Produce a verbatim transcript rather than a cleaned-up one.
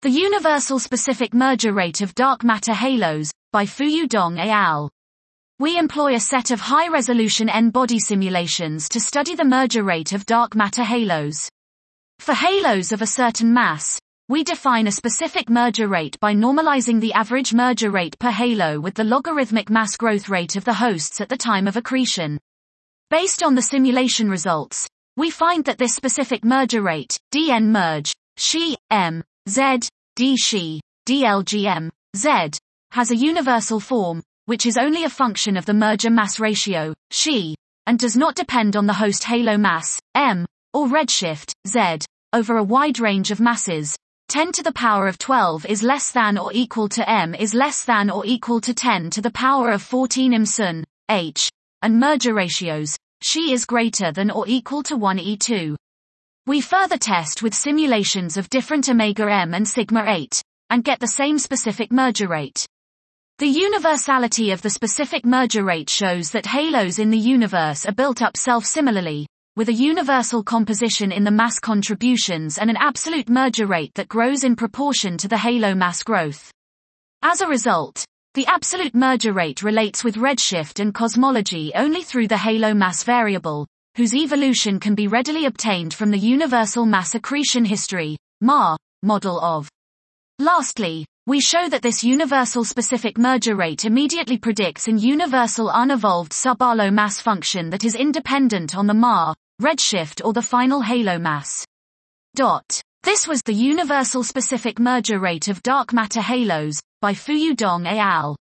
The Universal Specific Merger Rate of Dark Matter Halos, by Fuyu Dong et al. We employ a set of high-resolution N-body simulations to study the merger rate of dark matter halos. For halos of a certain mass, we define a specific merger rate by normalizing the average merger rate per halo with the logarithmic mass growth rate of the hosts at the time of accretion. Based on the simulation results, we find that this specific merger rate, dn merge, Xi, m, z, d Xi, dlgm, z, has a universal form, which is only a function of the merger mass ratio, Xi, and does not depend on the host halo mass, m, or redshift, z, over a wide range of masses. ten to the power of twelve is less than or equal to m is less than or equal to ten to the power of fourteen im sun, h, and merger ratios, Xi is greater than or equal to one e two. We further test with simulations of different omega m and sigma eight, and get the same specific merger rate. The universality of the specific merger rate shows that halos in the universe are built up self-similarly, with a universal composition in the mass contributions and an absolute merger rate that grows in proportion to the halo mass growth. As a result, the absolute merger rate relates with redshift and cosmology only through the halo mass variable, whose evolution can be readily obtained from the universal mass accretion history, M A R, model of. Lastly, we show that this universal specific merger rate immediately predicts an universal unevolved sub-Arlow mass function that is independent on the M A R, redshift or the final halo mass. Dot. This was the universal specific merger rate of dark matter halos, by Fuyu Dong et al.